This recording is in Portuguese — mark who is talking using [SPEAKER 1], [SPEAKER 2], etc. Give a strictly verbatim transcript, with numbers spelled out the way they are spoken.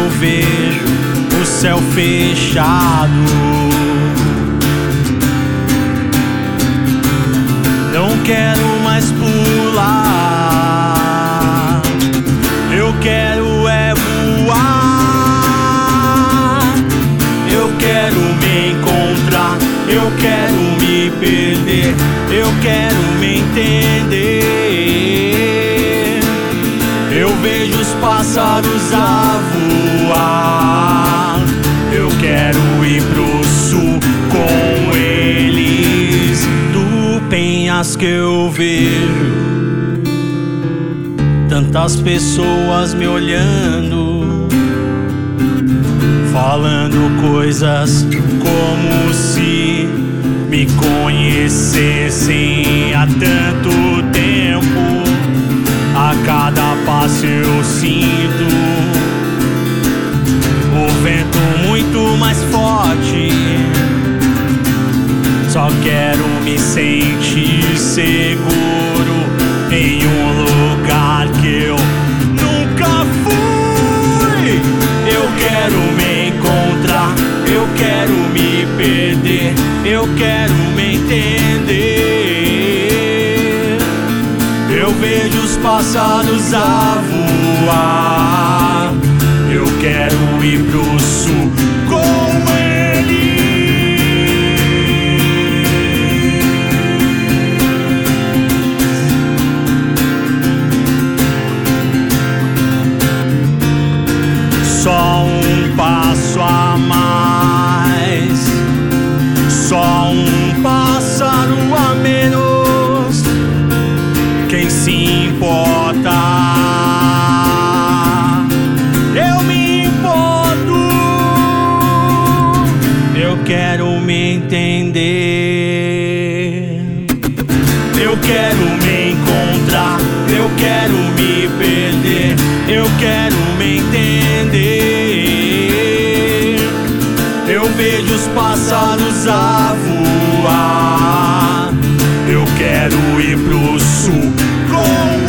[SPEAKER 1] eu vejo o céu fechado. Não quero mais pular, eu quero é voar. Eu quero me encontrar, eu quero me perder, eu quero me entender. Eu vejo os pássaros a voar, eu quero ir pro sul com eles. Do penhasco eu vejo tantas pessoas me olhando, falando coisas como se me conhecessem há tanto tempo. A cada passo eu sinto o vento muito mais forte. Só quero me sentir seguro em um lugar que eu nunca fui. Eu quero me encontrar, eu quero me perder, eu quero me entender. Eu vejo os pássaros a voar, eu quero ir pro sul com eles. Só um passo a mais, só um pássaro a menos. Quem se importa? Eu me importo. Eu quero me entender, eu quero me encontrar, eu quero me perder, eu quero me entender. Eu vejo os pássaros a voar, eu quero ir pro sul com